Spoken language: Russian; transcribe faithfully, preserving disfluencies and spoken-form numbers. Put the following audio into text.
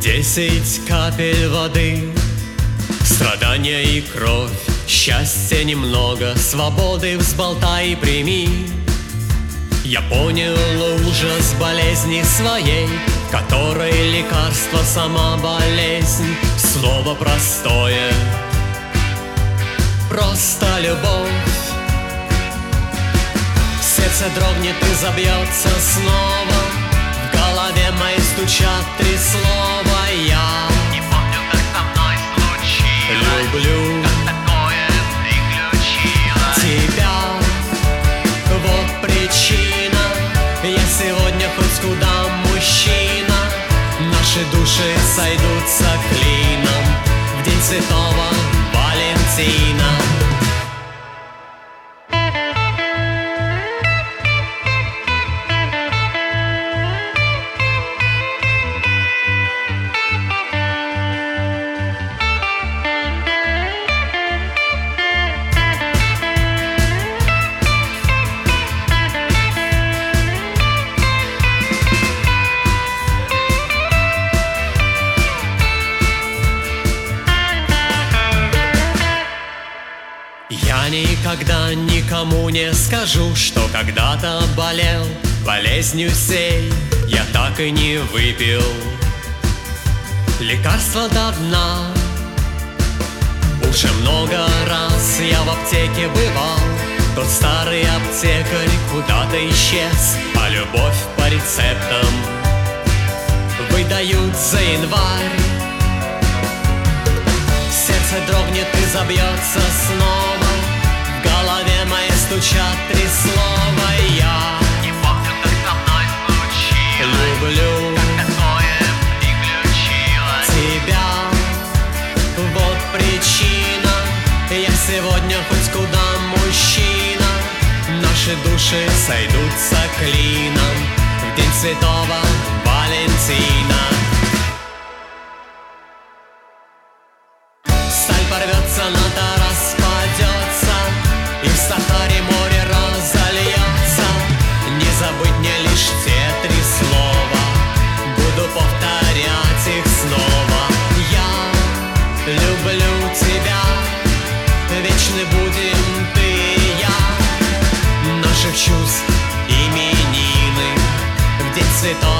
Десять капель воды, страдания и кровь, счастья немного, свободы взболтай и прими. Я понял ужас болезни своей, в которой лекарство сама болезнь. Слово простое, просто любовь. Сердце дрогнет и забьется снова, в голове моей стучат три слова. Я не помню, как со мной случилось, люблю как такое приключилось тебя. Вот причина, я сегодня хоть куда мужчина. Наши души сойдутся клином в день Святого Валентина. Я никогда никому не скажу, что когда-то болел болезнью сей. Я так и не выпил лекарства до дна. Уже много раз я в аптеке бывал, тот старый аптекарь куда-то исчез, а любовь по рецептам выдают за январь. Сердце дрогнет и забьется снова, в голове моей стучат три слова. Я не помню, как со мной случилось, люблю как такое приключилось тебя. Вот причина, я сегодня хоть куда мужчина. Наши души сойдутся клином в день Святого Валентина. Сталь порвется, надо распадется, и в Сахаре море разольется. Не забыть мне лишь те три слова, буду повторять их снова. Я люблю тебя, вечны будем ты и я. Наших чувств именины в день Святого